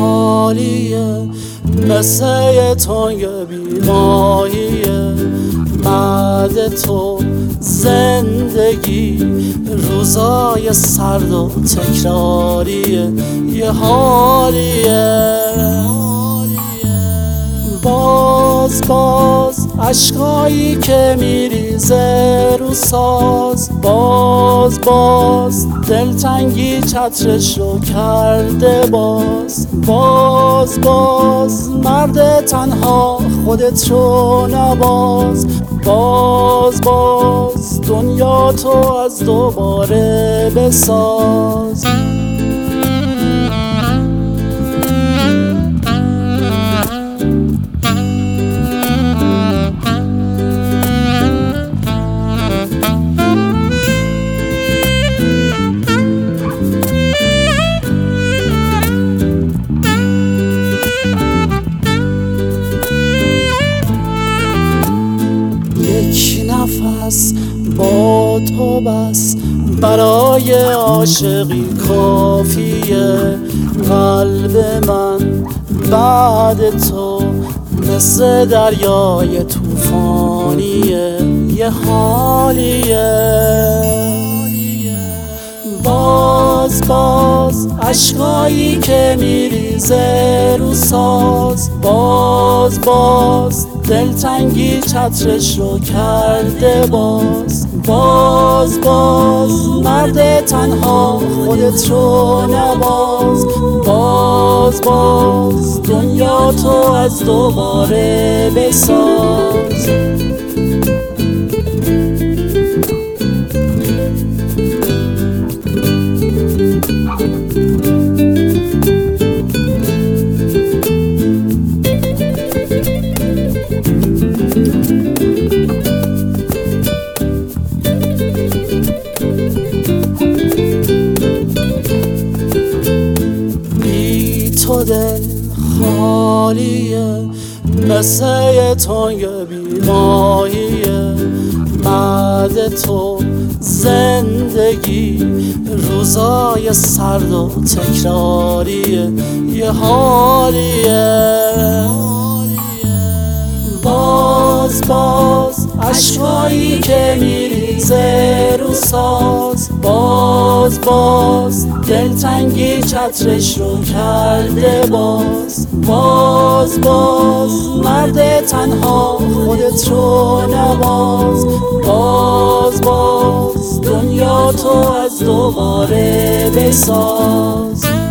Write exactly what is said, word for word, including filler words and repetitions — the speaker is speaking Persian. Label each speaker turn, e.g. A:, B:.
A: حالیه، مثل یه تنگ بیماییه. بعد تو زندگی روزای سرد و تکراریه، یه حالیه. باز باز عشقایی که میریزه رو ساز، باز باز دلتنگی چترش رو کرده باز. باز باز مرد تنها خودت رو نباز. باز باز دنیا تو از دوباره بساز. یک نفس با تو بس برای عاشقی کافیه. قلب من بعد تو مثل دریای طوفانیه، یه حالیه. باز باز عشقایی که میریزه رو ساز، باز باز دلتنگی چترش رو کرده باز. باز باز مرد تنها خودت رو نباز. باز باز دنیا تو از دوباره بساز. تو دل خالیه، مثل یه تنگ بیماییه. بعد تو زندگی روزای سرد و تکراریه، یه حالیه. باز باز عشقایی که میریزه رو ساز، باز باز دلتنگی چترش رو کرده باز. باز باز مرد تنها خودت رو نباز. باز باز دنیا تو از دوباره بساز.